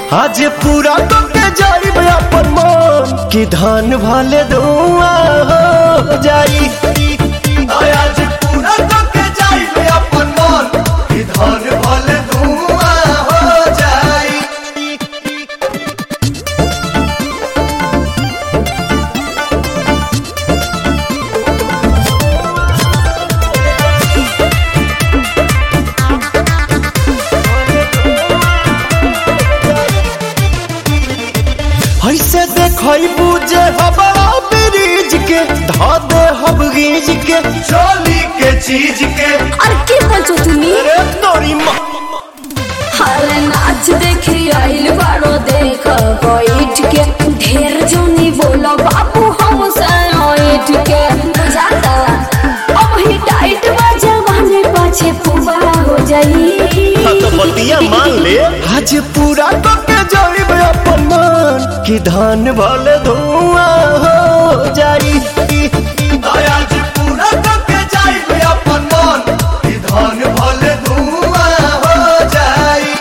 आज पूरा करके जाई अपन मन कि धान भले धुआं हो जाई। आज पूरा करके जाई अपन मन कि धान भले धुआं हो जाई। ऐसे देखई बुझे हबड़ा ब्रिज के धा दे हब गीज के चोली के चीज के। अरे के बचो तुमी अरे तोरी माँ हर नाच देखी आइल बारो देख बैठ के ढेर जोनी बोलो बाबू हम साइट के जाता अब ही टाइट बजा बने पाछे पुबा हो जाई। तो बतिया मान ले आज पूरा करके जाई अपन मन कि धान भले धुआं हो जाई। आज पूरा करके जाई अपन मन कि धान भले धुआं हो जाई।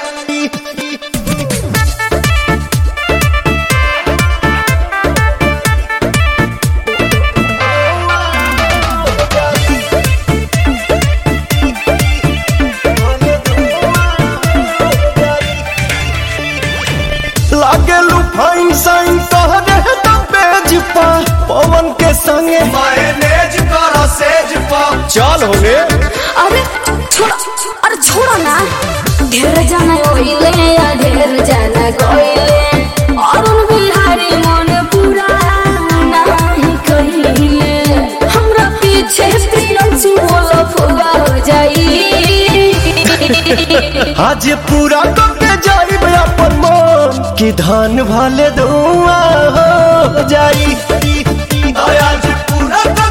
लागे लुफाइन साइन तहरे पेज पा पवन के संगे मैनेज करो सेज पा चल होगे। अरे छोड़ो ना ढेर जाना कोइले या ढेर जाना कोइले अरुण बिहारी मन पूरा नहीं कहिले हमरा पीछे प्रियंसु बोलो फुगा हो जाई। आज पूरा करके जाई अपन मन कि धान भले धुआं हो जाई। आज पूरा